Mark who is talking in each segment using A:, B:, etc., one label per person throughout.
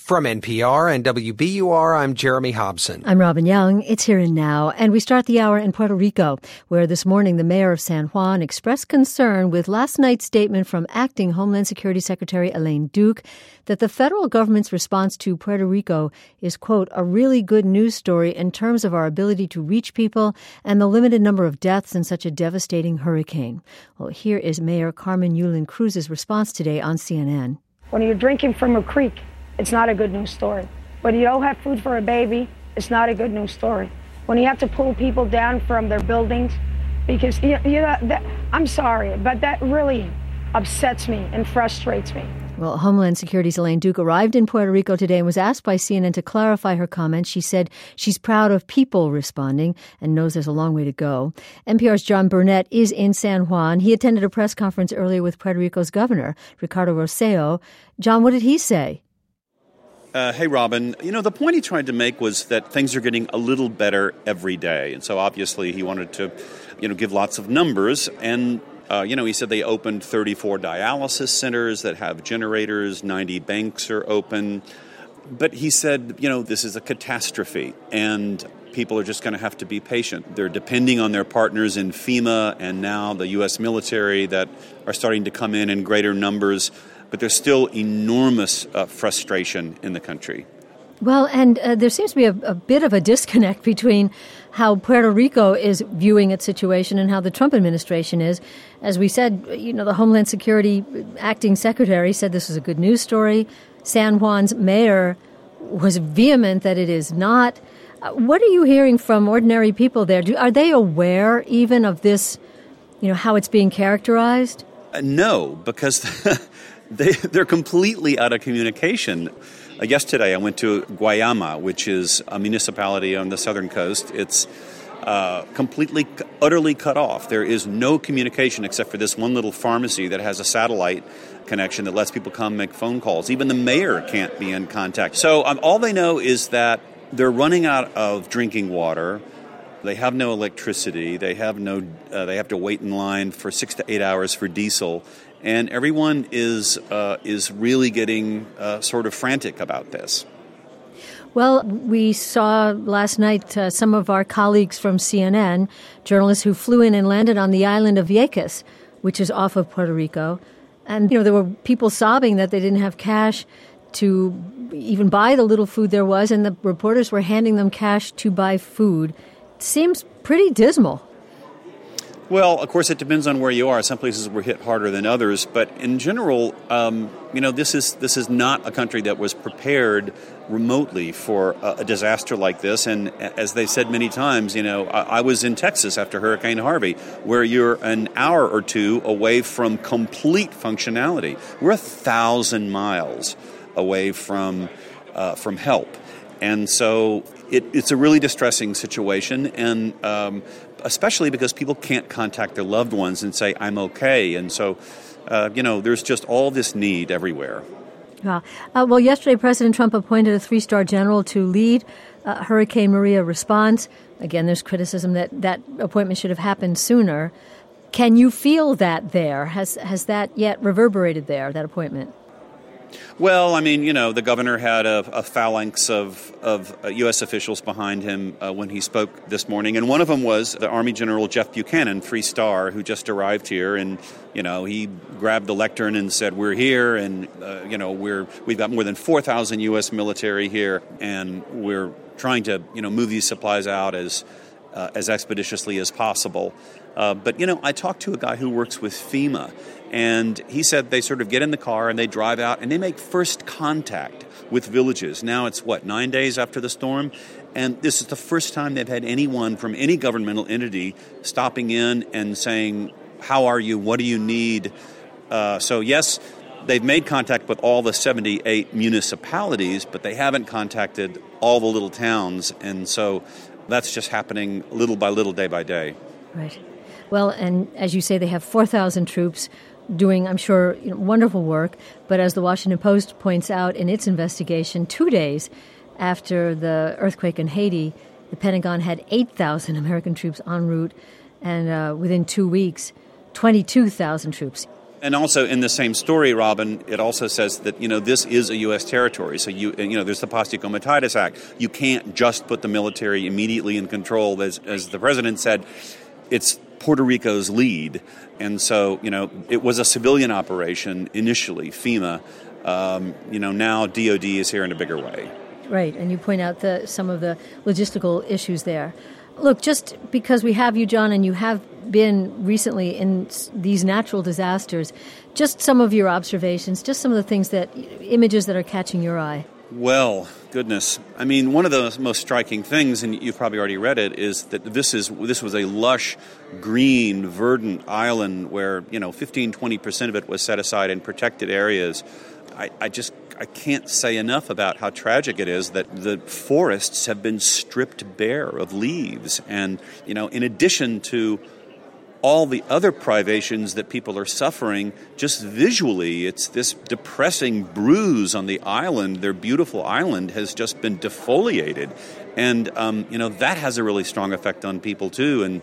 A: From NPR and WBUR, I'm Jeremy Hobson.
B: I'm Robin Young. It's Here and Now. And we start the hour in Puerto Rico, where this morning the mayor of San Juan expressed concern with last night's statement from acting Homeland Security Secretary Elaine Duke that the federal government's response to Puerto Rico is, quote, a really good news story in terms of our ability to reach people and the limited number of deaths in such a devastating hurricane. Well, here is Mayor Carmen Yulín Cruz's response today on CNN.
C: When you're drinking from a creek, it's not a good news story. When you don't have food for a baby, it's not a good news story. When you have to pull people down from their buildings, because I'm sorry, but that really upsets me and frustrates me.
B: Well, Homeland Security's Elaine Duke arrived in Puerto Rico today and was asked by CNN to clarify her comments. She said she's proud of people responding and knows there's a long way to go. NPR's John Burnett is in San Juan. He attended a press conference earlier with Puerto Rico's governor, Ricardo Rosselló. John, what did he say?
D: Hey, Robin. The point he tried to make was that things are getting a little better every day. And so obviously he wanted to, give lots of numbers. And, he said they opened 34 dialysis centers that have generators, 90 banks are open. But he said, this is a catastrophe and people are just going to have to be patient. They're depending on their partners in FEMA and now the U.S. military that are starting to come in greater numbers. But there's still enormous frustration in the country.
B: Well, and there seems to be a bit of a disconnect between how Puerto Rico is viewing its situation and how the Trump administration is. As we said, the Homeland Security acting secretary said this was a good news story. San Juan's mayor was vehement that it is not. What are you hearing from ordinary people there? Are they aware even of this, how it's being characterized?
D: No, because they're completely out of communication. Yesterday, I went to Guayama, which is a municipality on the southern coast. It's completely, utterly cut off. There is no communication except for this one little pharmacy that has a satellite connection that lets people come make phone calls. Even the mayor can't be in contact. So all they know is that they're running out of drinking water. They have no electricity. They have to wait in line for 6 to 8 hours for diesel. And everyone is really getting sort of frantic about this.
B: Well, we saw last night some of our colleagues from CNN, journalists who flew in and landed on the island of Vieques, which is off of Puerto Rico. And, there were people sobbing that they didn't have cash to even buy the little food there was, and the reporters were handing them cash to buy food. It seems pretty dismal.
D: Well, of course, it depends on where you are. Some places were hit harder than others. But in general, this is not a country that was prepared remotely for a disaster like this. And as they've said many times, I was in Texas after Hurricane Harvey, where you're an hour or two away from complete functionality. We're 1,000 miles away from help. And so it's a really distressing situation, and especially because people can't contact their loved ones and say, I'm okay. And so, there's just all this need everywhere.
B: Well, yesterday President Trump appointed a 3-star general to lead Hurricane Maria response. Again, there's criticism that appointment should have happened sooner. Can you feel that there? Has that yet reverberated there, that appointment?
D: Well, the governor had a phalanx of U.S. officials behind him when he spoke this morning. And one of them was the Army General Jeff Buchanan, 3-star, who just arrived here. And, he grabbed the lectern and said, we're here. And, we've got more than 4,000 U.S. military here. And we're trying to, move these supplies out as expeditiously as possible. But I talked to a guy who works with FEMA, and he said they sort of get in the car and they drive out and they make first contact with villages. Now it's, 9 days after the storm? And this is the first time they've had anyone from any governmental entity stopping in and saying, how are you? What do you need? So yes, they've made contact with all the 78 municipalities, but they haven't contacted all the little towns. And so that's just happening little by little, day by day.
B: Right. Well, and as you say, they have 4,000 troops doing, I'm sure, wonderful work. But as the Washington Post points out in its investigation, 2 days after the earthquake in Haiti, the Pentagon had 8,000 American troops en route. And within 2 weeks, 22,000 troops.
D: And also in the same story, Robin, it also says that, this is a U.S. territory. So, there's the Pasti Comitatus Act. You can't just put the military immediately in control. As the president said, it's Puerto Rico's lead. And so, it was a civilian operation initially, FEMA. Now DOD is here in a bigger way.
B: Right, and you point out some of the logistical issues there. Look, just because we have you, John, and you have been recently in these natural disasters, just some of your observations, just some of the images that are catching your eye.
D: Well, goodness. I mean, one of the most striking things, and you've probably already read it, is that this was a lush, green, verdant island where, 15-20% of it was set aside in protected areas. I can't say enough about how tragic it is that the forests have been stripped bare of leaves. And, in addition to all the other privations that people are suffering, just visually, it's this depressing bruise on the island. Their beautiful island has just been defoliated. And, that has a really strong effect on people, too. And,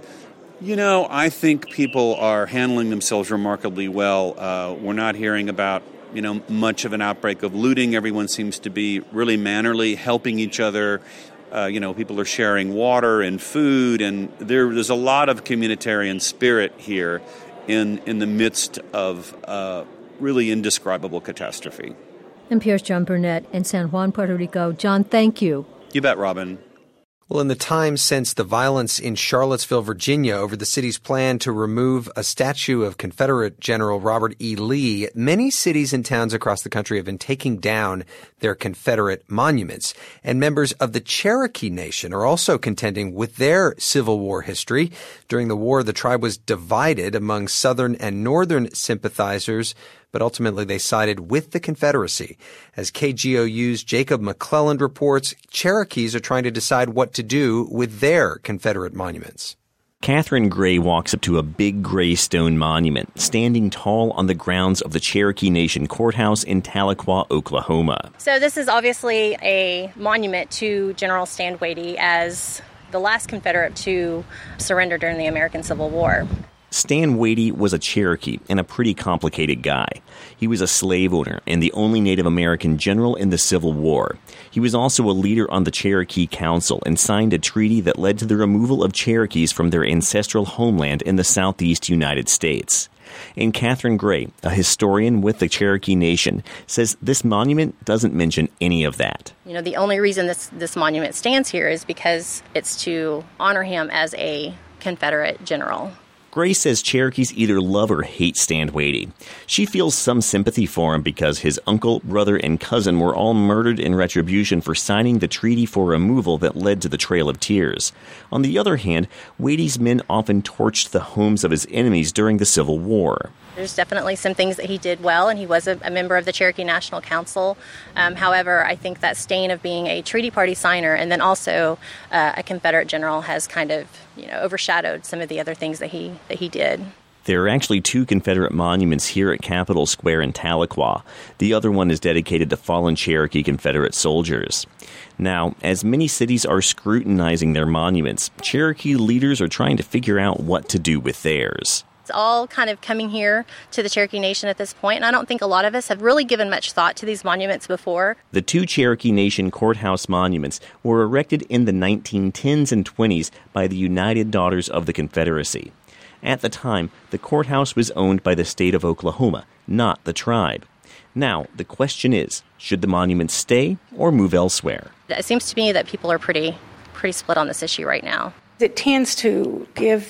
D: I think people are handling themselves remarkably well. We're not hearing about much of an outbreak of looting. Everyone seems to be really mannerly, helping each other. People are sharing water and food, and there's a lot of communitarian spirit here in the midst of really indescribable catastrophe.
B: NPR's John Burnett in San Juan, Puerto Rico. John, thank you.
D: You bet, Robin.
A: Well, in the time since the violence in Charlottesville, Virginia, over the city's plan to remove a statue of Confederate General Robert E. Lee, many cities and towns across the country have been taking down their Confederate monuments. And members of the Cherokee Nation are also contending with their Civil War history. During the war, the tribe was divided among Southern and Northern sympathizers, but ultimately they sided with the Confederacy. As KGOU's Jacob McClelland reports, Cherokees are trying to decide what to do with their Confederate monuments.
E: Catherine Gray walks up to a big gray stone monument standing tall on the grounds of the Cherokee Nation Courthouse in Tahlequah, Oklahoma.
F: So this is obviously a monument to General Stand Watie as the last Confederate to surrender during the American Civil War.
E: Stand Watie was a Cherokee and a pretty complicated guy. He was a slave owner and the only Native American general in the Civil War. He was also a leader on the Cherokee Council and signed a treaty that led to the removal of Cherokees from their ancestral homeland in the southeast United States. And Catherine Gray, a historian with the Cherokee Nation, says this monument doesn't mention any of that.
F: The only reason this monument stands here is because it's to honor him as a Confederate general.
E: Gray says Cherokees either love or hate Stand Watie. She feels some sympathy for him because his uncle, brother, and cousin were all murdered in retribution for signing the treaty for removal that led to the Trail of Tears. On the other hand, Watie's men often torched the homes of his enemies during the Civil War.
F: There's definitely some things that he did well, and he was a member of the Cherokee National Council. However, I think that stain of being a treaty party signer and then also a Confederate general has kind of, overshadowed some of the other things that he did.
E: There are actually 2 Confederate monuments here at Capitol Square in Tahlequah. The other one is dedicated to fallen Cherokee Confederate soldiers. Now, as many cities are scrutinizing their monuments, Cherokee leaders are trying to figure out what to do with theirs.
F: It's all kind of coming here to the Cherokee Nation at this point, and I don't think a lot of us have really given much thought to these monuments before.
E: The 2 Cherokee Nation courthouse monuments were erected in the 1910s and 20s by the United Daughters of the Confederacy. At the time, the courthouse was owned by the state of Oklahoma, not the tribe. Now, the question is, should the monuments stay or move elsewhere?
F: It seems to me that people are pretty split on this issue right now.
G: It tends to give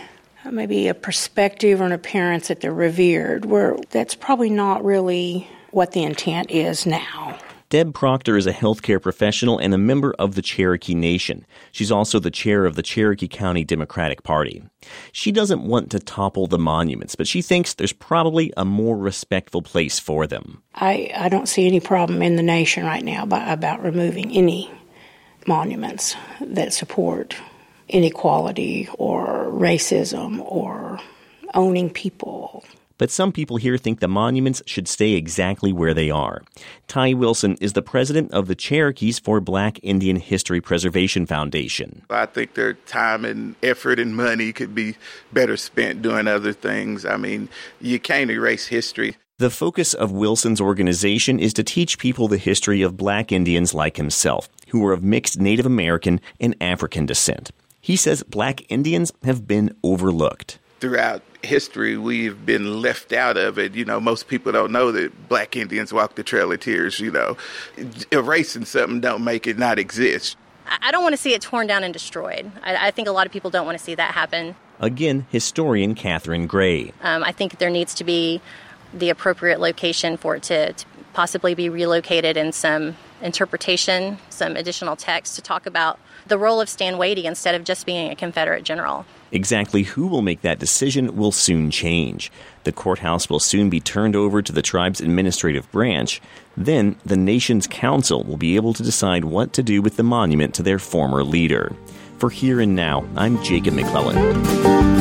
G: maybe a perspective or an appearance that they're revered, where that's probably not really what the intent is now.
E: Deb Proctor is a healthcare professional and a member of the Cherokee Nation. She's also the chair of the Cherokee County Democratic Party. She doesn't want to topple the monuments, but she thinks there's probably a more respectful place for them.
G: I don't see any problem in the nation right now about removing any monuments that support inequality or racism or owning people.
E: but some people here think the monuments should stay exactly where they are. Ty Wilson is the president of the Cherokees for Black Indian History Preservation Foundation.
H: I think their time and effort and money could be better spent doing other things. I mean, you can't erase history.
E: The focus of Wilson's organization is to teach people the history of Black Indians like himself, who are of mixed Native American and African descent. He says Black Indians have been overlooked.
H: Throughout history, we've been left out of it. You know, most people don't know that Black Indians walk the Trail of Tears, you know. Erasing something don't make it not exist.
F: I don't want to see it torn down and destroyed. I think a lot of people don't want to see that happen.
E: Again, historian Catherine Gray.
F: I think there needs to be the appropriate location for it to possibly be relocated, and some interpretation, some additional text to talk about the role of Stan Wadey instead of just being a Confederate general.
E: Exactly who will make that decision will soon change. The courthouse will soon be turned over to the tribe's administrative branch. Then the nation's council will be able to decide what to do with the monument to their former leader. For Here and Now, I'm Jacob McClellan.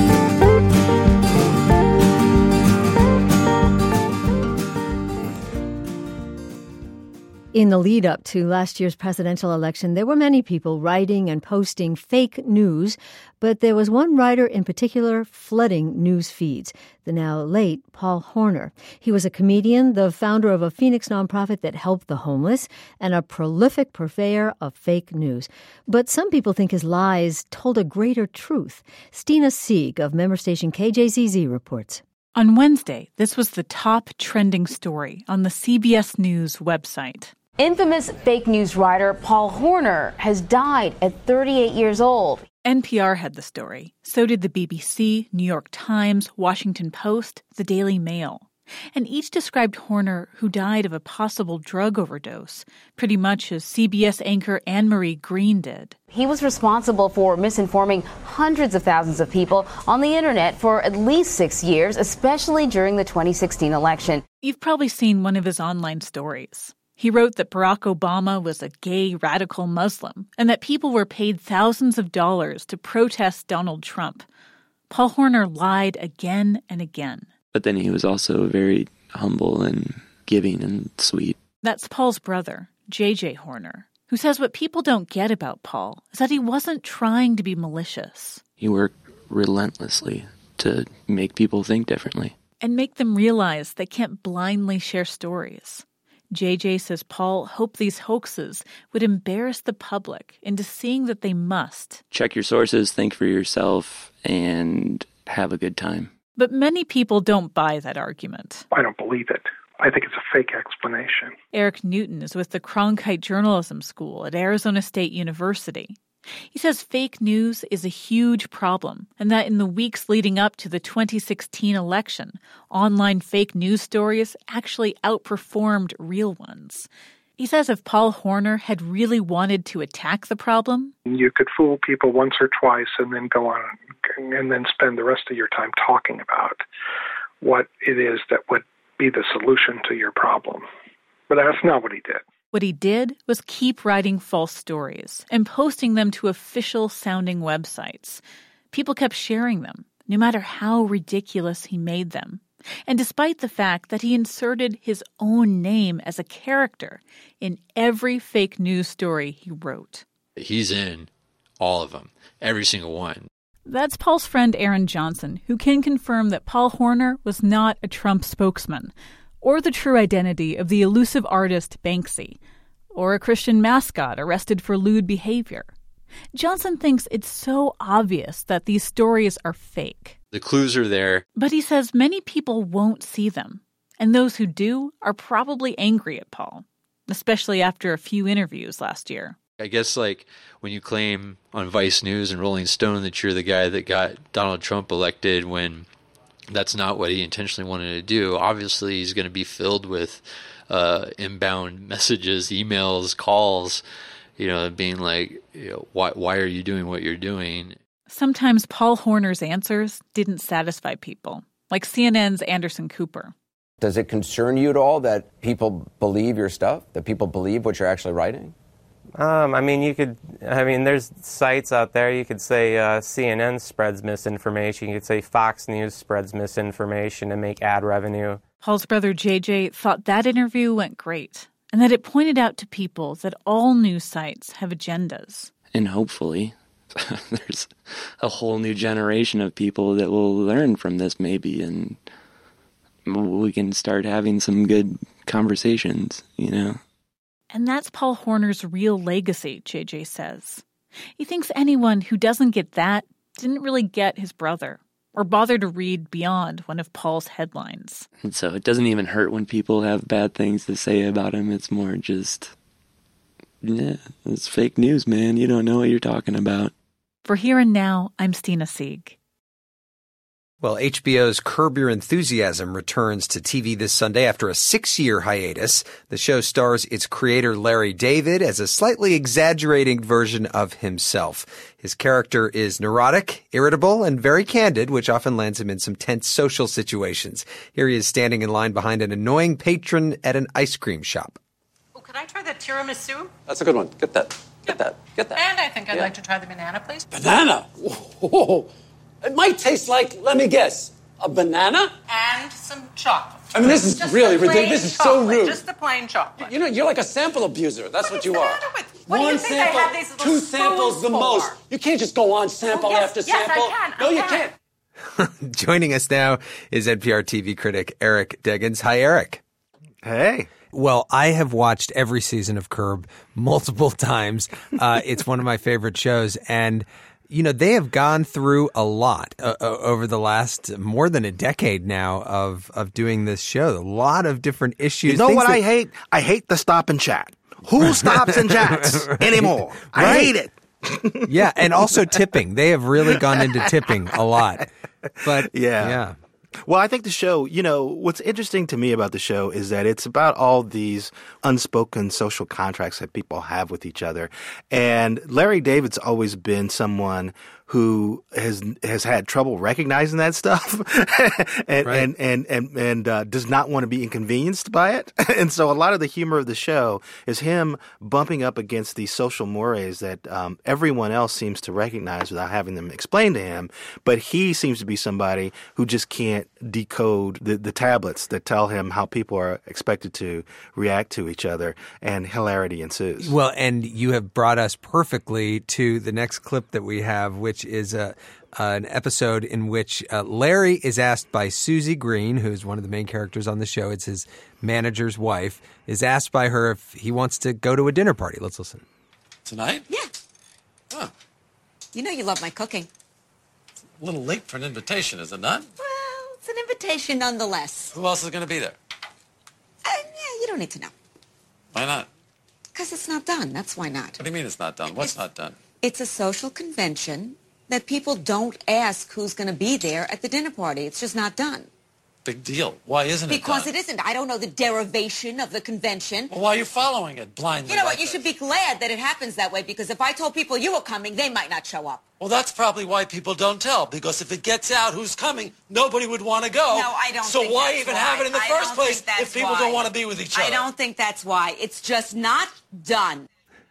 B: In the lead up to last year's presidential election, there were many people writing and posting fake news, but there was one writer in particular flooding news feeds, the now late Paul Horner. He was a comedian, the founder of a Phoenix nonprofit that helped the homeless, and a prolific purveyor of fake news. But some people think his lies told a greater truth. Stina Sieg of member station KJZZ reports.
I: On Wednesday, this was the top trending story on the CBS News website.
J: Infamous fake news writer Paul Horner has died at 38 years old.
I: NPR had the story. So did the BBC, New York Times, Washington Post, the Daily Mail. And each described Horner, who died of a possible drug overdose, pretty much as CBS anchor Anne-Marie Green did.
J: He was responsible for misinforming hundreds of thousands of people on the internet for at least 6 years, especially during the 2016 election.
I: You've probably seen one of his online stories. He wrote that Barack Obama was a gay radical Muslim and that people were paid thousands of dollars to protest Donald Trump. Paul Horner lied again and again.
K: But then he was also very humble and giving and sweet.
I: That's Paul's brother, J.J. Horner, who says what people don't get about Paul is that he wasn't trying to be malicious.
K: He worked relentlessly to make people think differently.
I: And make them realize they can't blindly share stories. J.J. says Paul hoped these hoaxes would embarrass the public into seeing that they must.
K: Check your sources, think for yourself, and have a good time.
I: But many people don't buy that argument.
L: I don't believe it. I think it's a fake explanation.
I: Eric Newton is with the Cronkite Journalism School at Arizona State University. He says fake news is a huge problem, and that in the weeks leading up to the 2016 election, online fake news stories actually outperformed real ones. He says if Paul Horner had really wanted to attack the problem,
L: you could fool people once or twice and then go on and then spend the rest of your time talking about what it is that would be the solution to your problem. But that's not what he did.
I: What he did was keep writing false stories and posting them to official-sounding websites. People kept sharing them, no matter how ridiculous he made them. And despite the fact that he inserted his own name as a character in every fake news story he wrote.
M: He's in all of them, every single one.
I: That's Paul's friend Aaron Johnson, who can confirm that Paul Horner was not a Trump spokesman, or the true identity of the elusive artist Banksy, or a Christian mascot arrested for lewd behavior. Johnson thinks it's so obvious that these stories are fake.
M: The clues are there.
I: But he says many people won't see them, and those who do are probably angry at Paul, especially after a few interviews last year.
M: I guess like when you claim on Vice News and Rolling Stone that you're the guy that got Donald Trump elected when that's not what he intentionally wanted to do. Obviously, he's going to be filled with inbound messages, emails, calls, being like, why are you doing what you're doing?
I: Sometimes Paul Horner's answers didn't satisfy people, like CNN's Anderson Cooper.
N: Does it concern you at all that people believe your stuff, that people believe what you're actually writing? There's sites out there. You could say CNN spreads misinformation. You could say Fox News spreads misinformation to make ad revenue.
I: Paul's brother JJ thought that interview went great, and that it pointed out to people that all news sites have agendas.
K: And hopefully there's a whole new generation of people that will learn from this maybe, and we can start having some good conversations,
I: And that's Paul Horner's real legacy, JJ says. He thinks anyone who doesn't get that didn't really get his brother or bother to read beyond one of Paul's headlines.
K: And so it doesn't even hurt when people have bad things to say about him. It's more just, it's fake news, man. You don't know what you're talking about.
I: For Here and Now, I'm Stina Sieg.
A: Well, HBO's Curb Your Enthusiasm returns to TV this Sunday after a 6-year hiatus. The show stars its creator Larry David as a slightly exaggerating version of himself. His character is neurotic, irritable, and very candid, which often lands him in some tense social situations. Here he is standing in line behind an annoying patron at an ice cream shop.
O: Oh, could I try the tiramisu?
P: That's a good one. Get that. Get that.
O: And I think I'd like to try the banana, please.
P: Banana? Whoa. It might taste like, let me guess, a banana?
O: And some chocolate.
P: I mean, this is
O: just
P: really ridiculous. This is so rude.
O: Just the plain chocolate.
P: You're like a sample abuser. That's what you are.
O: What do you think
P: sample,
O: I have these little
P: 2 samples the most. You can't just go on sample after sample.
O: Yes, I can.
P: No, you can't.
A: Joining us now is NPR TV critic Eric Deggans. Hi, Eric.
Q: Hey.
A: Well, I have watched every season of Curb multiple times. It's one of my favorite shows, and they have gone through a lot over the last more than a decade now of doing this show. A lot of different issues.
Q: You know what I hate? I hate the stop and chat. Who stops and chats anymore?
A: Right.
Q: I hate it.
A: Yeah, and also tipping. They have really gone into tipping a lot. But yeah.
Q: Well, I think the show, what's interesting to me about the show is that it's about all these unspoken social contracts that people have with each other. And Larry David's always been someone who has had trouble recognizing that stuff and does not want to be inconvenienced by it. And so a lot of the humor of the show is him bumping up against these social mores that everyone else seems to recognize without having them explain to him. But he seems to be somebody who just can't decode the tablets that tell him how people are expected to react to each other, and hilarity ensues.
A: Well, and you have brought us perfectly to the next clip that we have, which is an episode in which Larry is asked by Susie Green, who's one of the main characters on the show. It's his manager's wife, is asked by her if he wants to go to a dinner party. Let's listen.
P: Tonight?
R: Yeah.
P: Oh.
R: You know you love my cooking.
P: It's a little late for an invitation, is it not?
R: Well, it's an invitation nonetheless.
P: Who else is going to be there?
R: You don't need to know.
P: Why not?
R: Because it's not done. That's why not.
P: What do you mean it's not done? What's not done?
R: It's a social convention that people don't ask who's going to be there at the dinner party. It's just not done.
P: Big deal. Why isn't it done?
R: Because it isn't. I don't know the derivation of the convention.
P: Well, why are you following it blindly?
R: You know what? You should be glad that it happens that way, because if I told people you were coming, they might not show up.
P: Well, that's probably why people don't tell, because if it gets out who's coming, nobody would want to go.
R: No, I don't think
P: So why
R: that's
P: even
R: why.
P: have it in the first place if people don't want to be with each other?
R: I don't think that's why. It's just not done.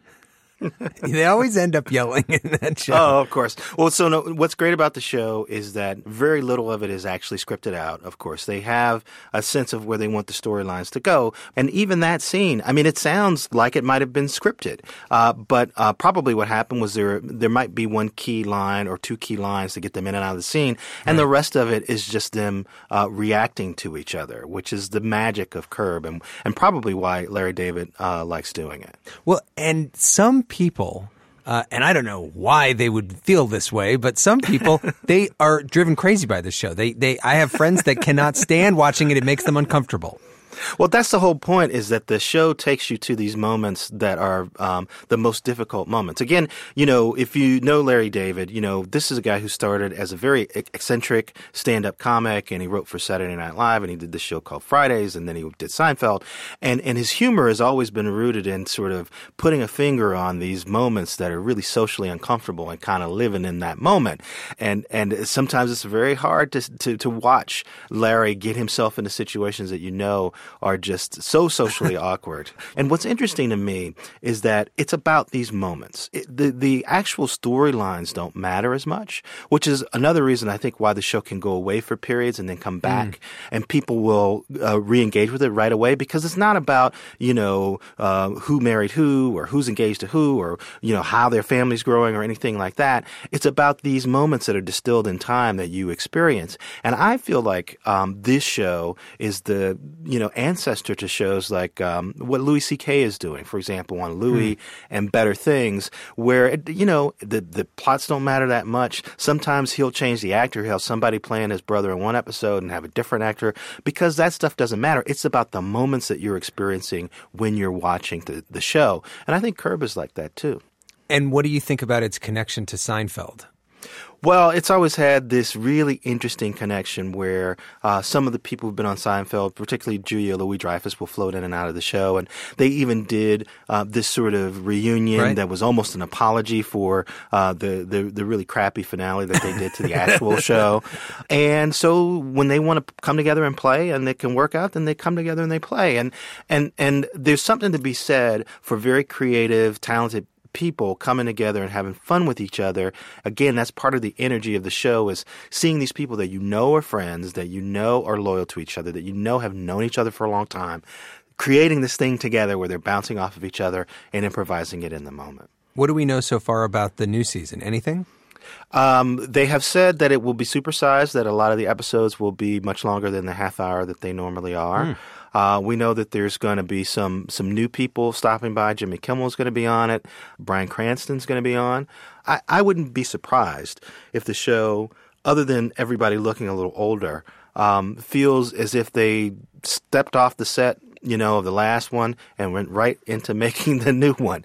A: They always end up yelling in that show.
Q: Oh, of course. Well, what's great about the show is that very little of it is actually scripted out, of course. They have a sense of where they want the storylines to go. And even that scene, I mean, it sounds like it might have been scripted. But probably what happened was there might be one key line or 2 key lines to get them in and out of the scene. And the rest of it is just them reacting to each other, which is the magic of Curb and probably why Larry David likes doing it.
A: Well, and some people, and I don't know why they would feel this way, but some people, they are driven crazy by this show. I have friends that cannot stand watching it. It makes them uncomfortable.
Q: Well, that's the whole point, is that the show takes you to these moments that are the most difficult moments. Again, if you know Larry David, this is a guy who started as a very eccentric stand-up comic, and he wrote for Saturday Night Live, and he did this show called Fridays, and then he did Seinfeld. And his humor has always been rooted in sort of putting a finger on these moments that are really socially uncomfortable and kind of living in that moment. And sometimes it's very hard to watch Larry get himself into situations that are just so socially awkward. And what's interesting to me is that it's about these moments. The actual storylines don't matter as much, which is another reason I think why the show can go away for periods and then come back, and people will re-engage with it right away, because it's not about, who married who or who's engaged to who or, how their family's growing or anything like that. It's about these moments that are distilled in time that you experience. And I feel like this show is the, ancestor to shows like what Louis C.K. is doing, for example, on Louis and Better Things, where, the plots don't matter that much. Sometimes he'll change the actor. He'll have somebody playing his brother in one episode and have a different actor, because that stuff doesn't matter. It's about the moments that you're experiencing when you're watching the show. And I think Curb is like that too.
A: And what do you think about its connection to Seinfeld?
Q: Well, it's always had this really interesting connection where some of the people who've been on Seinfeld, particularly Julia Louis-Dreyfus, will float in and out of the show. And they even did this sort of reunion that was almost an apology for the really crappy finale that they did to the actual show. And so when they want to come together and play and they can work out, then they come together and they play. And there's something to be said for very creative, talented people coming together and having fun with each other. Again, that's part of the energy of the show, is seeing these people that are friends, that are loyal to each other, that have known each other for a long time, creating this thing together where they're bouncing off of each other and improvising it in the moment.
A: What do we know so far about the new season? Anything?
Q: They have said that it will be supersized, that a lot of the episodes will be much longer than the half hour that they normally are. We know that there's going to be some new people stopping by. Jimmy Kimmel's going to be on it. Bryan Cranston's going to be on. I wouldn't be surprised if the show, other than everybody looking a little older, feels as if they stepped off the set, of the last one and went right into making the new one.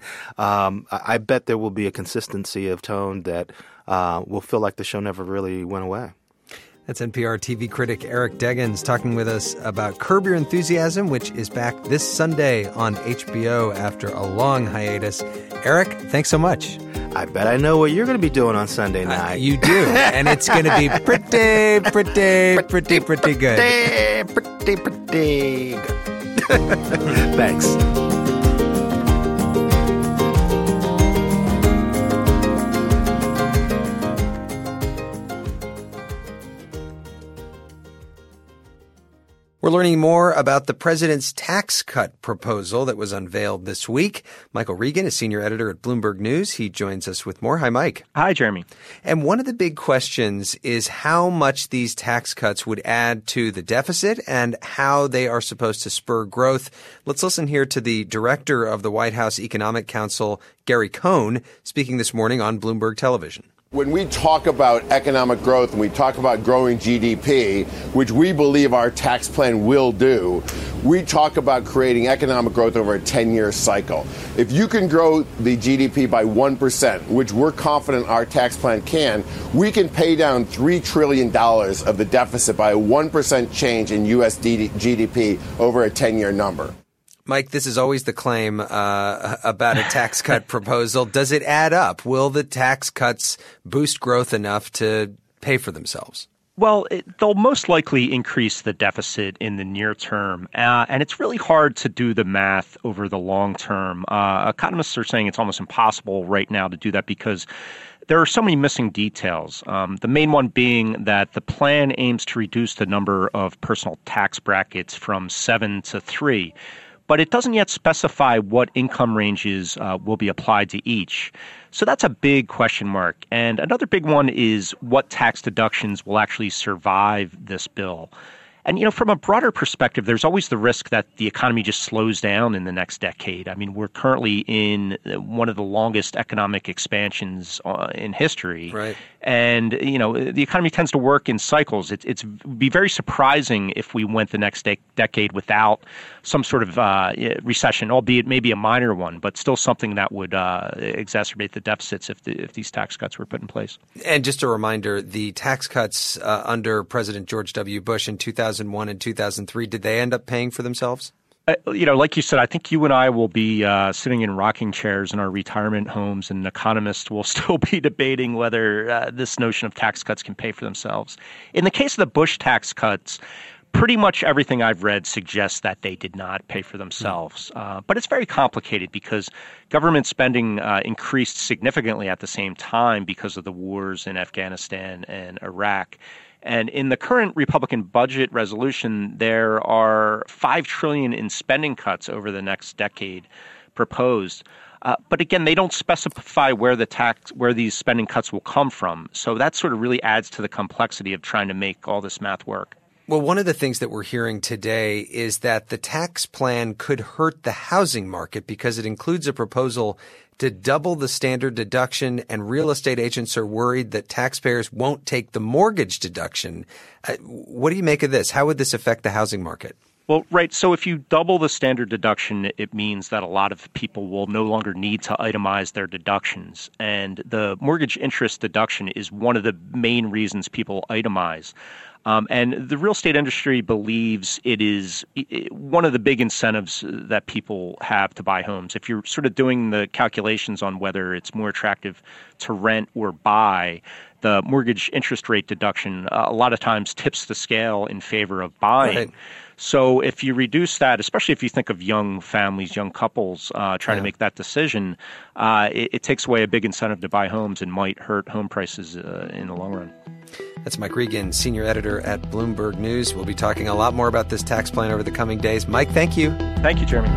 Q: I bet there will be a consistency of tone that will feel like the show never really went away.
A: That's NPR TV critic Eric Deggans talking with us about Curb Your Enthusiasm, which is back this Sunday on HBO after a long hiatus. Eric, thanks so much.
Q: I bet I know what you're going to be doing on Sunday night.
A: You do, and it's going to be pretty good.
Q: Pretty good. Thanks.
A: We're learning more about the president's tax cut proposal that was unveiled this week. Michael Regan is senior editor at Bloomberg News. He joins us with more. Hi, Mike.
S: Hi, Jeremy.
A: And one of the big questions is how much these tax cuts would add to the deficit and how they are supposed to spur growth. Let's listen here to the director of the White House Economic Council, Gary Cohn, speaking this morning on Bloomberg Television.
T: When we talk about economic growth and we talk about growing GDP, which we believe our tax plan will do, we talk about creating economic growth over a 10-year cycle. If you can grow the GDP by 1%, which we're confident our tax plan can, we can pay down $3 trillion of the deficit by a 1% change in U.S. GDP over a 10-year number.
A: Mike, this is always the claim about a tax cut proposal. Does it add up? Will the tax cuts boost growth enough to pay for themselves?
S: Well, they'll most likely increase the deficit in the near term, and it's really hard to do the math over the long term. Economists are saying it's almost impossible right now to do that because there are so many missing details. The main one being that the plan aims to reduce the number of personal tax brackets from 7 to 3. But it doesn't yet specify what income ranges will be applied to each. So that's a big question mark. And another big one is what tax deductions will actually survive this bill. And, from a broader perspective, there's always the risk that the economy just slows down in the next decade. I mean, we're currently in one of the longest economic expansions in history.
A: Right.
S: And, the economy tends to work in cycles. It'd be very surprising if we went the next decade without some sort of recession, albeit maybe a minor one, but still something that would exacerbate the deficits if these tax cuts were put in place.
A: And just a reminder, the tax cuts under President George W. Bush in 2001 and 2003, did they end up paying for themselves?
S: Like you said, I think you and I will be sitting in rocking chairs in our retirement homes, and economists will still be debating whether this notion of tax cuts can pay for themselves. In the case of the Bush tax cuts, Pretty much everything I've read suggests that they did not pay for themselves. But it's very complicated because government spending increased significantly at the same time because of the wars in Afghanistan and Iraq. And in the current Republican budget resolution, there are $5 trillion in spending cuts over the next decade proposed. But again, they don't specify where these spending cuts will come from. So that sort of really adds to the complexity of trying to make all this math work.
A: Well, one of the things that we're hearing today is that the tax plan could hurt the housing market because it includes a proposal to double the standard deduction, and real estate agents are worried that taxpayers won't take the mortgage deduction. What do you make of this? How would this affect the housing market?
S: Well, right. So if you double the standard deduction, it means that a lot of people will no longer need to itemize their deductions. And the mortgage interest deduction is one of the main reasons people itemize. And the real estate industry believes it is one of the big incentives that people have to buy homes. If you're sort of doing the calculations on whether it's more attractive to rent or buy, the mortgage interest rate deduction a lot of times tips the scale in favor of buying. Right. So if you reduce that, especially if you think of young families, young couples trying to make that decision, it takes away a big incentive to buy homes and might hurt home prices in the long run.
A: That's Mike Regan, senior editor at Bloomberg News. We'll be talking a lot more about this tax plan over the coming days. Mike, thank you.
S: Thank you, Jeremy.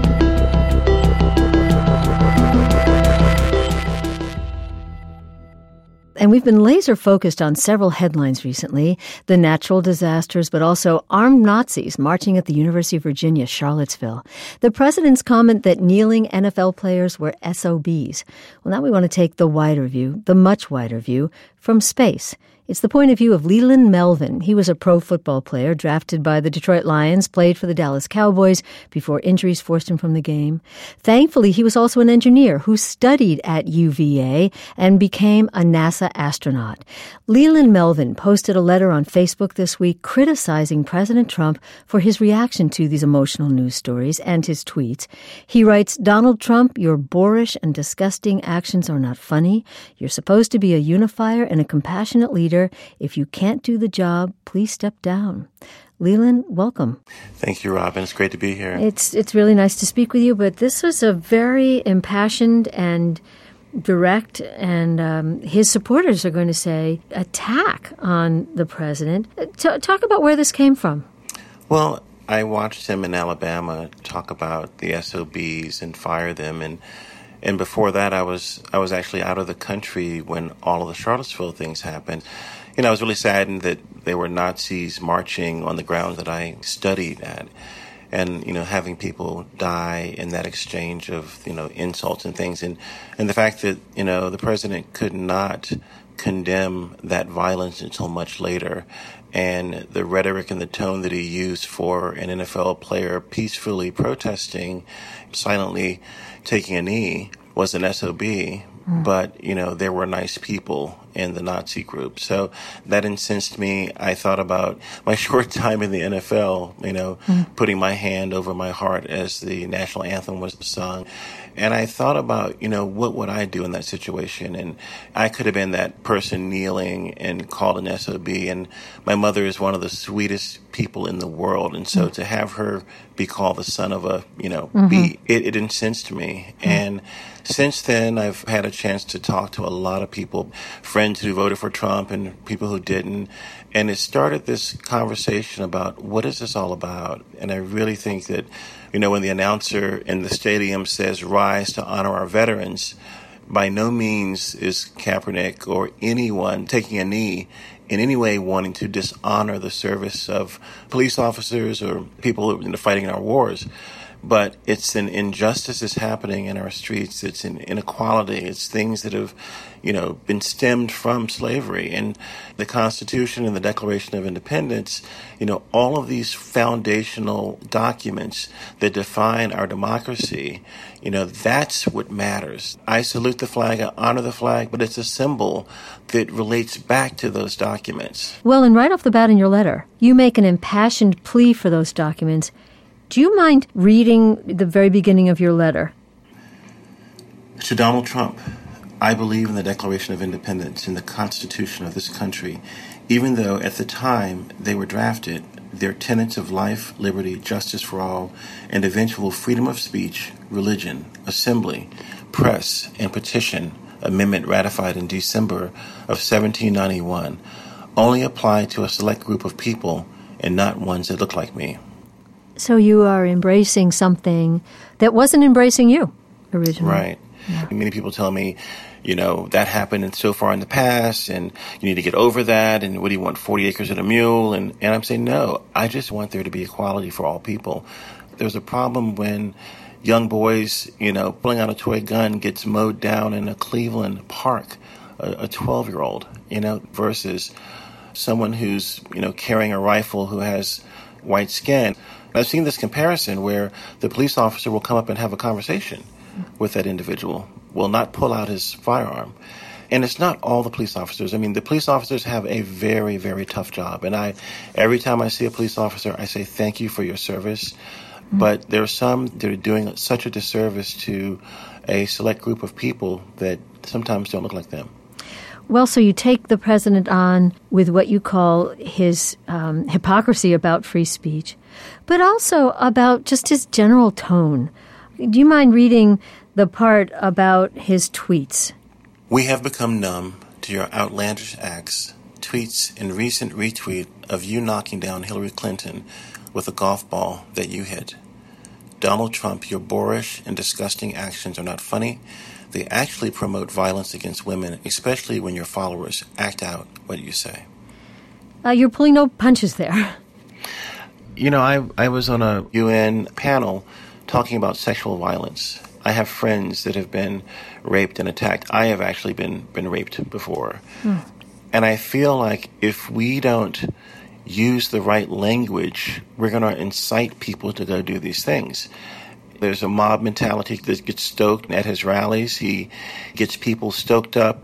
B: And we've been laser focused on several headlines recently, the natural disasters, but also armed Nazis marching at the University of Virginia, Charlottesville. The president's comment that kneeling NFL players were SOBs. Well, now we want to take the wider view, the much wider view, from space. It's the point of view of Leland Melvin. He was a pro football player drafted by the Detroit Lions, played for the Dallas Cowboys before injuries forced him from the game. Thankfully, he was also an engineer who studied at UVA and became a NASA astronaut. Leland Melvin posted a letter on Facebook this week criticizing President Trump for his reaction to these emotional news stories and his tweets. He writes, "Donald Trump, your boorish and disgusting actions are not funny. You're supposed to be a unifier and a compassionate leader. If you can't do the job, please step down." Leland, welcome.
Q: Thank you, Robin. It's great to be here.
B: It's really nice to speak with you, but this was a very impassioned and direct, and his supporters are going to say, attack on the president. Talk about where this came from.
Q: Well, I watched him in Alabama talk about the SOBs and fire them, and before that, I was actually out of the country when all of the Charlottesville things happened. I was really saddened that there were Nazis marching on the grounds that I studied at. And, having people die in that exchange of, insults and things. And the fact that, the president could not condemn that violence until much later. And the rhetoric and the tone that he used for an NFL player peacefully protesting, silently taking a knee, was an SOB. But, there were nice people in the Nazi group. So that incensed me. I thought about my short time in the NFL, putting my hand over my heart as the national anthem was sung. And I thought about, what would I do in that situation? And I could have been that person kneeling and called an SOB. And my mother is one of the sweetest people in the world. And so to have her be called the son of a, B, it incensed me. And since then, I've had a chance to talk to a lot of people, friends who voted for Trump and people who didn't. And it started this conversation about what is this all about? And I really think that, when the announcer in the stadium says, "Rise to honor our veterans," by no means is Kaepernick or anyone taking a knee in any way wanting to dishonor the service of police officers or people who are fighting in our wars. But it's an injustice that's happening in our streets. It's an inequality. It's things that have, been stemmed from slavery. And the Constitution and the Declaration of Independence, all of these foundational documents that define our democracy, that's what matters. I salute the flag, I honor the flag, but it's a symbol that relates back to those documents.
B: Well, and right off the bat in your letter, you make an impassioned plea for those documents. Do you mind reading the very beginning of your letter?
Q: To Donald Trump, I believe in the Declaration of Independence and the Constitution of this country, even though at the time they were drafted, their tenets of life, liberty, justice for all, and eventual freedom of speech, religion, assembly, press, and petition amendment ratified in December of 1791 only apply to a select group of people and not ones that look like me.
B: So you are embracing something that wasn't embracing you originally.
Q: Right. Yeah. Many people tell me, that happened so far in the past and you need to get over that, and what do you want, 40 acres and a mule? And I'm saying, no, I just want there to be equality for all people. There's a problem when young boys, pulling out a toy gun gets mowed down in a Cleveland park, a 12-year-old, versus someone who's, carrying a rifle who has white skin. I've seen this comparison where the police officer will come up and have a conversation with that individual, will not pull out his firearm. And it's not all the police officers. I mean, the police officers have a very, very tough job. And every time I see a police officer, I say, thank you for your service. Mm-hmm. But there are some that are doing such a disservice to a select group of people that sometimes don't look like them.
B: Well, so you take the president on with what you call his hypocrisy about free speech, but also about just his general tone. Do you mind reading the part about his tweets?
Q: We have become numb to your outlandish acts, tweets, and recent retweet of you knocking down Hillary Clinton with a golf ball that you hit. Donald Trump, your boorish and disgusting actions are not funny. They actually promote violence against women, especially when your followers act out what you say.
B: You're pulling no punches there.
Q: I was on a UN panel talking about sexual violence. I have friends that have been raped and attacked. I have actually been raped before. And I feel like if we don't use the right language, we're going to incite people to go do these things. There's a mob mentality that gets stoked at his rallies. He gets people stoked up.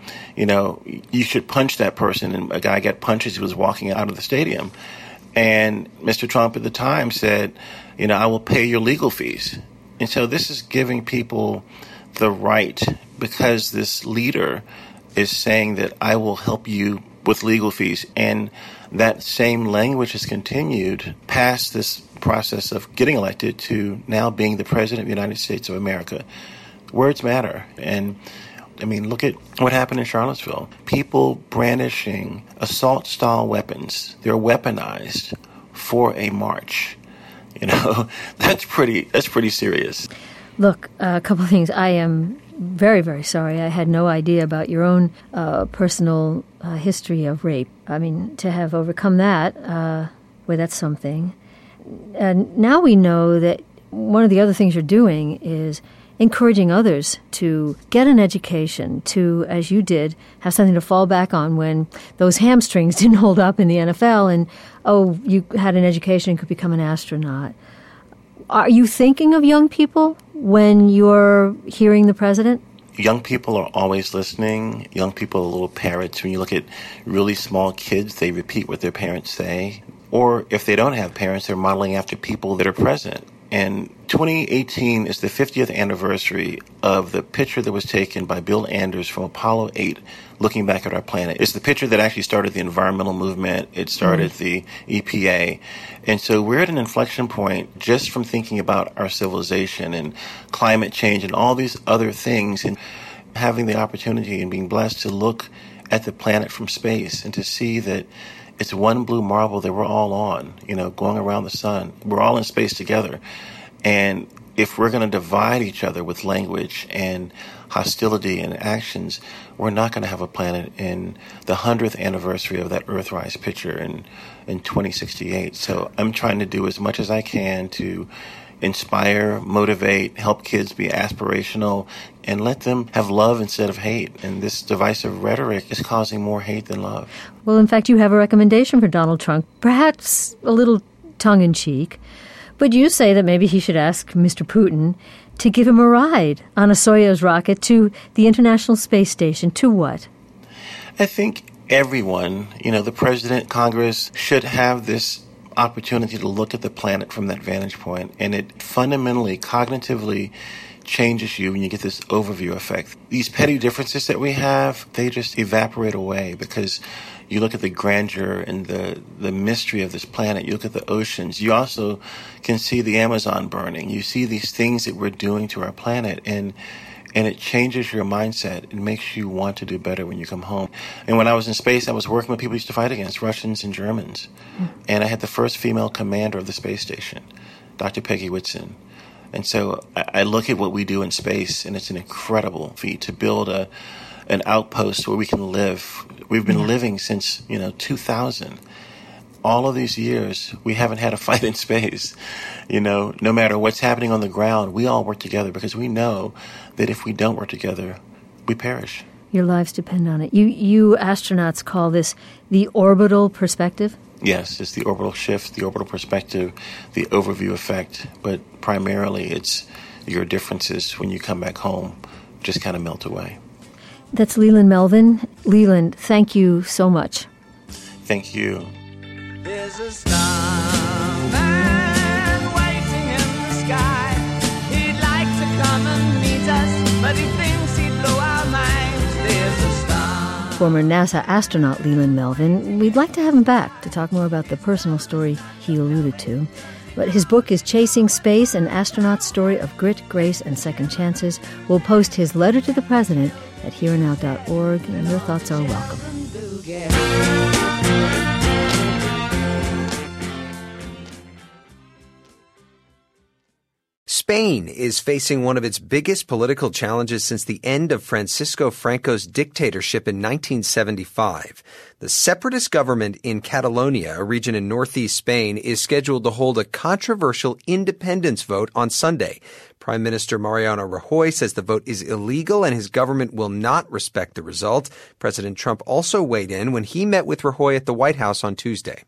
Q: You should punch that person. And a guy got punched as he was walking out of the stadium. And Mr. Trump at the time said, I will pay your legal fees. And so this is giving people the right, because this leader is saying that I will help you with legal fees. And that same language has continued past this process of getting elected to now being the president of the United States of America. Words matter. And look at what happened in Charlottesville. People brandishing assault-style weapons. They're weaponized for a march. That's pretty serious.
B: Look, a couple of things. I am very, very sorry. I had no idea about your own personal history of rape. To have overcome that, that's something. And now we know that one of the other things you're doing is encouraging others to get an education, to, as you did, have something to fall back on when those hamstrings didn't hold up in the NFL and, you had an education and could become an astronaut. Are you thinking of young people when you're hearing the president?
Q: Young people are always listening. Young people are little parrots. When you look at really small kids, they repeat what their parents say. Or if they don't have parents, they're modeling after people that are present. And 2018 is the 50th anniversary of the picture that was taken by Bill Anders from Apollo 8, looking back at our planet. It's the picture that actually started the environmental movement. It started the EPA. And so we're at an inflection point just from thinking about our civilization and climate change and all these other things, and having the opportunity and being blessed to look at the planet from space and to see that it's one blue marble that we're all on, going around the sun. We're all in space together. And if we're going to divide each other with language and hostility and actions, we're not going to have a planet in the 100th anniversary of that Earthrise picture in 2068. So I'm trying to do as much as I can to inspire, motivate, help kids be aspirational, and let them have love instead of hate. And this divisive rhetoric is causing more hate than love.
B: Well, in fact, you have a recommendation for Donald Trump, perhaps a little tongue-in-cheek, but you say that maybe he should ask Mr. Putin to give him a ride on a Soyuz rocket to the International Space Station. To what?
Q: I think everyone, the president, Congress, should have this opportunity to look at the planet from that vantage point, and it fundamentally, cognitively
U: changes you and you get this overview effect. These petty differences that we have, they just evaporate away because you look at the grandeur and the mystery of this planet. You look at the oceans. You also can see the Amazon burning. You see these things that we're doing to our planet, and it changes your mindset. It makes you want to do better when you come home. And when I was in space, I was working with people who used to fight against, Russians and Germans. And I had the first female commander of the space station, Dr. Peggy Whitson. And so I look at what we do in space, and it's an incredible feat to build an outpost where we can live. We've been living since, 2000. All of these years, we haven't had a fight in space. No matter what's happening on the ground, we all work together because we know that if we don't work together, we perish.
B: Your lives depend on it. You astronauts call this the orbital perspective?
U: Yes, it's the orbital shift, the orbital perspective, the overview effect, but primarily it's your differences when you come back home just kind of melt away.
B: That's Leland Melvin. Leland, thank you so much.
U: Thank you.
O: There's a starman waiting in the sky. He'd like to come and meet us, but he thinks he'd blow our minds. There's a star.
B: Former NASA astronaut Leland Melvin. We'd like to have him back to talk more about the personal story he alluded to. But his book is Chasing Space, an astronaut's story of grit, grace, and second chances. We'll post his letter to the president at herenow.org, and your thoughts are welcome.
A: Spain is facing one of its biggest political challenges since the end of Francisco Franco's dictatorship in 1975. The separatist government in Catalonia, a region in northeast Spain, is scheduled to hold a controversial independence vote on Sunday. Prime Minister Mariano Rajoy says the vote is illegal and his government will not respect the result. President Trump also weighed in when he met with Rajoy at the White House on Tuesday.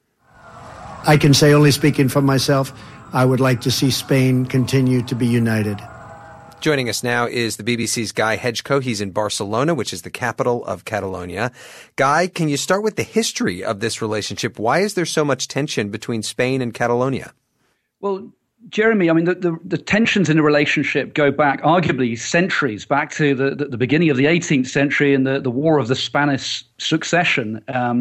V: I can say, only speaking for myself, I would like to see Spain continue to be united.
A: Joining us now is the BBC's Guy Hedgecoe. He's in Barcelona, which is the capital of Catalonia. Guy, can you start with the history of this relationship? Why is there so much tension between Spain and Catalonia?
W: Well, Jeremy, I mean, the tensions in the relationship go back arguably centuries, back to the beginning of the 18th century and the War of the Spanish Succession,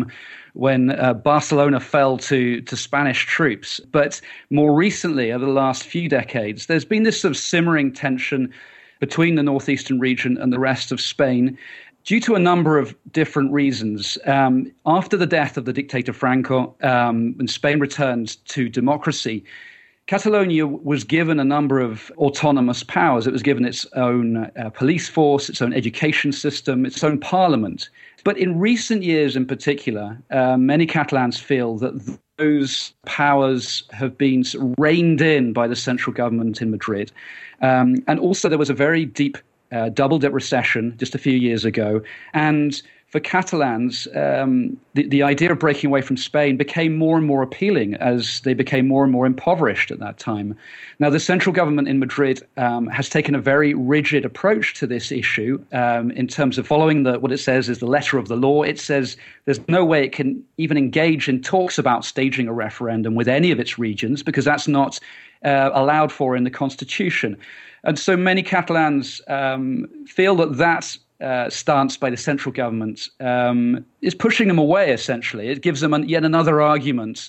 W: when Barcelona fell to Spanish troops. But more recently, over the last few decades, there's been this sort of simmering tension between the northeastern region and the rest of Spain due to a number of different reasons. After the death of the dictator Franco, when Spain returned to democracy, Catalonia was given a number of autonomous powers. It was given its own police force, its own education system, its own parliament. But in recent years in particular, many Catalans feel that those powers have been reined in by the central government in Madrid. And also there was a very deep double-dip recession just a few years ago. And for Catalans, the idea of breaking away from Spain became more and more appealing as they became more and more impoverished at that time. Now, the central government in Madrid has taken a very rigid approach to this issue in terms of following what it says is the letter of the law. It says there's no way it can even engage in talks about staging a referendum with any of its regions because that's not allowed for in the constitution. And so many Catalans feel that stance by the central government is pushing them away, essentially. It gives them yet another argument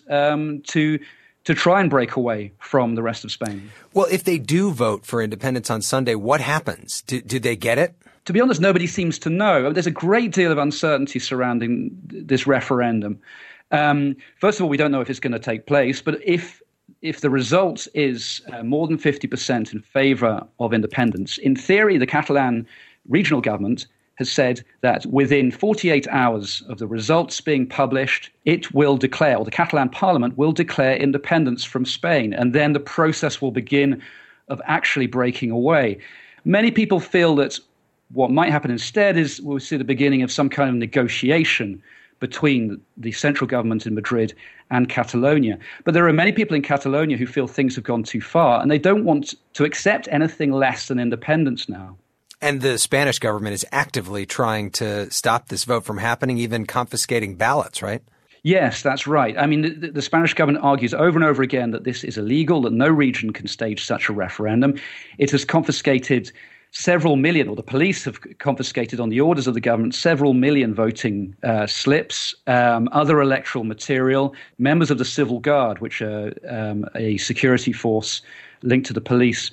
W: to try and break away from the rest of Spain.
A: Well, if they do vote for independence on Sunday, what happens? Do they get it?
W: To be honest, nobody seems to know. There's a great deal of uncertainty surrounding this referendum. First of all, we don't know if it's going to take place, but if the result is more than 50% in favor of independence, in theory, the Catalan regional government has said that within 48 hours of the results being published, it will declare, or the Catalan parliament will declare independence from Spain, and then the process will begin of actually breaking away. Many people feel that what might happen instead is we'll see the beginning of some kind of negotiation between the central government in Madrid and Catalonia. But there are many people in Catalonia who feel things have gone too far, and they don't want to accept anything less than independence now.
A: And the Spanish government is actively trying to stop this vote from happening, even confiscating ballots, right?
W: Yes, that's right. I mean, the Spanish government argues over and over again that this is illegal, that no region can stage such a referendum. It has confiscated several million, or the police have confiscated on the orders of the government, several million voting slips, other electoral material. Members of the Civil Guard, which are a security force linked to the police,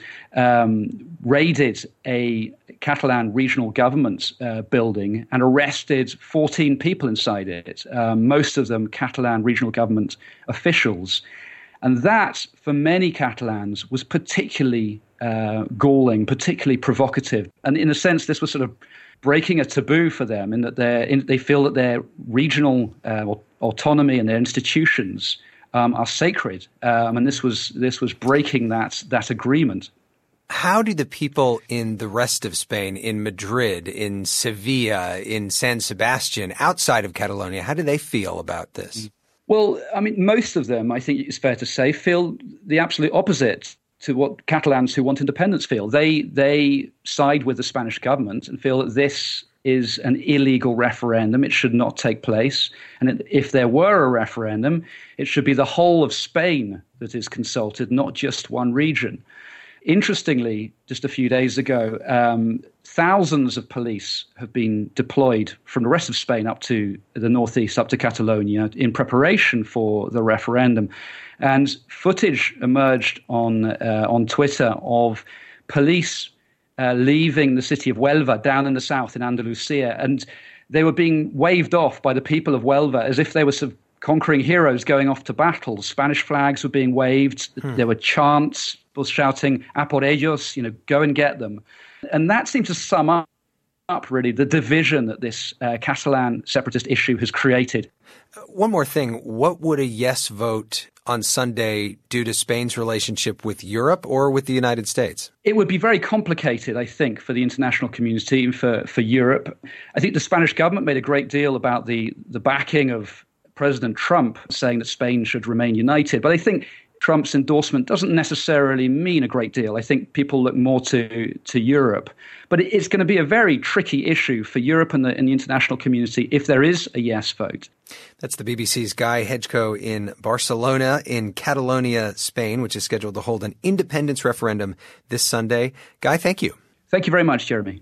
W: raided a Catalan regional government building and arrested 14 people inside it, most of them Catalan regional government officials. And that, for many Catalans, was particularly galling, particularly provocative. And in a sense, this was sort of breaking a taboo for them in that they feel that their regional autonomy and their institutions are sacred. And this was breaking that agreement.
A: How do the people in the rest of Spain, in Madrid, in Sevilla, in San Sebastian, outside of Catalonia, how do they feel about this?
W: Well, I mean, most of them, I think it's fair to say, feel the absolute opposite to what Catalans who want independence feel. They side with the Spanish government and feel that this is an illegal referendum. It should not take place. And if there were a referendum, it should be the whole of Spain that is consulted, not just one region. Interestingly, just a few days ago, thousands of police have been deployed from the rest of Spain up to the northeast, up to Catalonia, in preparation for the referendum. And footage emerged on Twitter of police leaving the city of Huelva down in the south in Andalusia, and they were being waved off by the people of Huelva as if they were sort of conquering heroes going off to battle. Spanish flags were being waved. There were chants, people shouting, "A por ellos," go and get them. And that seems to sum up really the division that this Catalan separatist issue has created.
A: One more thing. What would a yes vote on Sunday do to Spain's relationship with Europe or with the United States?
W: It would be very complicated, I think, for the international community and for Europe. I think the Spanish government made a great deal about the backing of President Trump, saying that Spain should remain united. But I think Trump's endorsement doesn't necessarily mean a great deal. I think people look more to Europe. But it's going to be a very tricky issue for Europe and the international community if there is a yes vote.
A: That's the BBC's Guy Hedgecoe in Barcelona, in Catalonia, Spain, which is scheduled to hold an independence referendum this Sunday. Guy, thank you.
W: Thank you very much, Jeremy.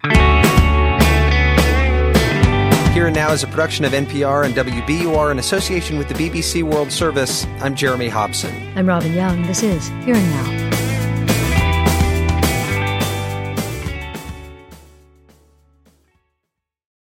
A: Here and Now is a production of NPR and WBUR in association with the BBC World Service. I'm Jeremy Hobson.
B: I'm Robin Young. This is Here and Now.